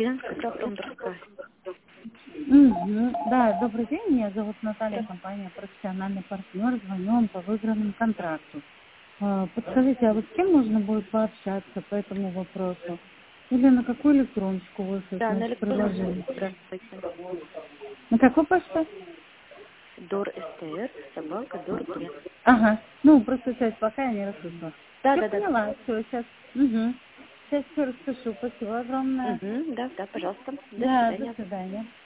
Пензенская, Трахтомдорская. Да, добрый день, меня зовут Наталья, компания «Профессиональный партнер», звоню вам по выигранному контракту. Подскажите, а вот с кем можно будет пообщаться по этому вопросу? Или на какую электроночку выслать Да, на наше электронную. предложение? Здравствуйте. На какую почту? dor.str@dor.2. Ага, просто часть пока я не расслышала. Я Да. поняла, все, сейчас. Сейчас все распишу. Спасибо огромное. Да, пожалуйста. До Да, до свидания. свидания.